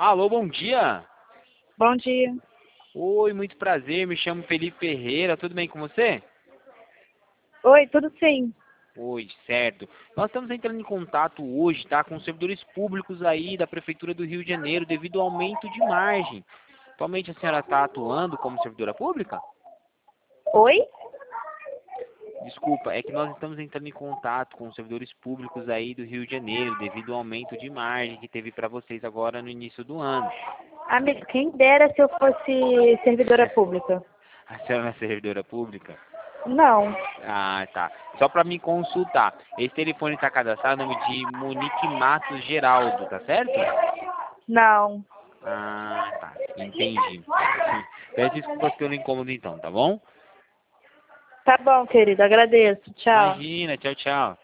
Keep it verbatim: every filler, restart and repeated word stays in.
Alô, bom dia. Bom dia. Oi, muito prazer. Me chamo Felipe Ferreira. Tudo bem com você? Oi, tudo sim. Oi, certo. Nós estamos entrando em contato hoje, tá, com servidores públicos aí da Prefeitura do Rio de Janeiro devido ao aumento de margem. Atualmente a senhora está atuando como servidora pública? Oi? Desculpa, é que nós estamos entrando em contato com servidores públicos aí do Rio de Janeiro devido ao aumento de margem que teve para vocês agora no início do ano. Amigo, quem dera se eu fosse servidora pública. A senhora não é servidora pública? Não, Ah, tá. Só para me consultar. Esse telefone está cadastrado no nome de Monique Matos Geraldo, tá certo? não. Ah, tá. Entendi. Peço desculpas pelo incômodo então, tá bom? Tá bom, querido, agradeço. Tchau. Imagina, tchau, tchau.